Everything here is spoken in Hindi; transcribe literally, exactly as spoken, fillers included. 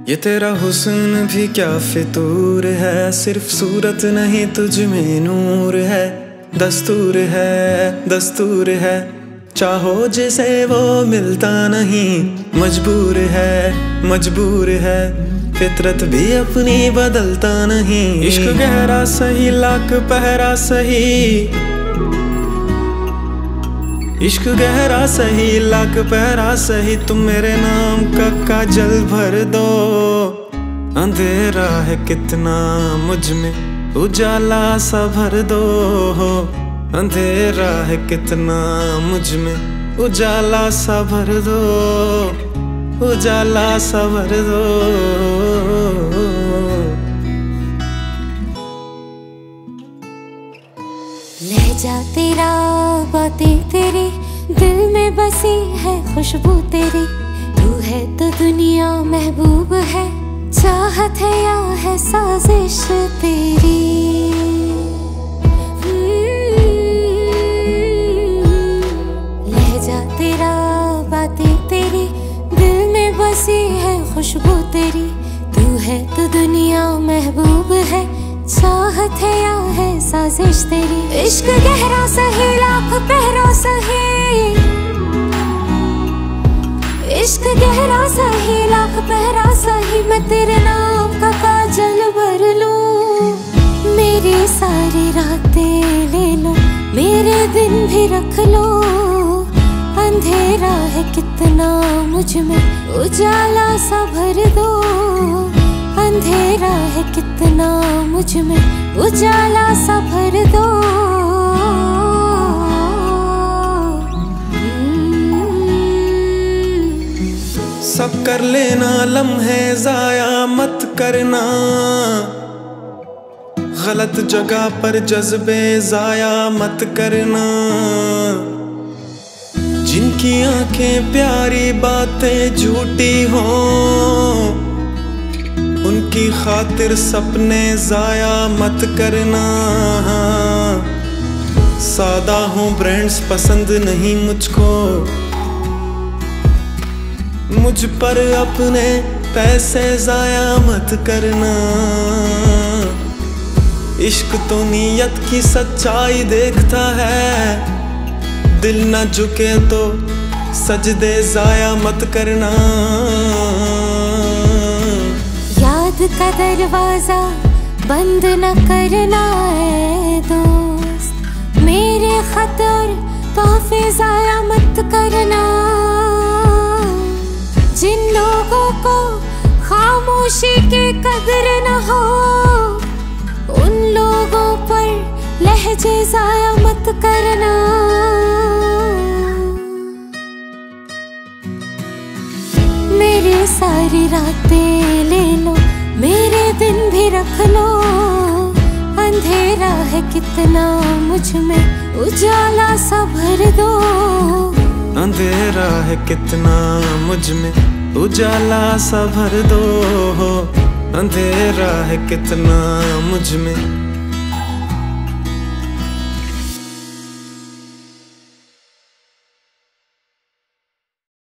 ये तेरा हुस्न भी क्या फितूर है, सिर्फ सूरत नहीं तुझ में नूर है। दस्तूर है दस्तूर है, चाहो जिसे वो मिलता नहीं। मजबूर है मजबूर है, फितरत भी अपनी बदलता नहीं। इश्क गहरा सही लाख पहरा सही, इश्क गहरा सही लाख पहरा सही। तुम मेरे नाम का काजल भर दो, अंधेरा है कितना मुझ में उजाला सा भर दो। अंधेरा है कितना मुझ में उजाला सा भर दो, उजाला सा भर दो। लहजा तेरा बातें तेरी, दिल में बसी है खुशबू तेरी। तू है तो दुनिया महबूब है, चाहत है या है साजिश तेरी। लहजा तेरा बातें तेरी, दिल में बसी है खुशबू तेरी। तू है तो दुनिया महबूब है, चाहत है या है साजिश तेरी। इश्क गहरा सही लाख पहरा सही, इश्क गहरा सही लाख पहरा सही। मैं तेरे नाम का काजल भर लूं, मेरी सारी रातें ले लो, मेरे दिन भी रख लो। अंधेरा है कितना मुझ में उजाला सा भर दो। अंधेरा है कितना मुझ में उजाला सा भर दो। सब कर लेना लम्हे जाया मत करना, गलत जगह पर जज्बे जाया मत करना। जिनकी आंखें प्यारी बातें झूठी हों, उनकी खातिर सपने जाया मत करना। सादा हूँ ब्रांड्स पसंद नहीं मुझको, मुझ पर अपने पैसे जाया मत करना। इश्क तो नीयत की सच्चाई देखता है, दिल न झुके तो सजदे जाया मत करना। याद का दरवाजा बंद न करना है दोस्त, मेरे खतर तोहफे जाया मत करना। जिन लोगों को खामोशी की कदर न हो, उन लोगों पर लहजे जाया मत करना। मेरी सारी रातें ले लो, मेरे दिन भी रख लो। अंधेरा है कितना मुझ में उजाला सा भर दो। अंधेरा है कितना मुझ में उजाला सा भर दो। अंधेरा है कितना मुझ में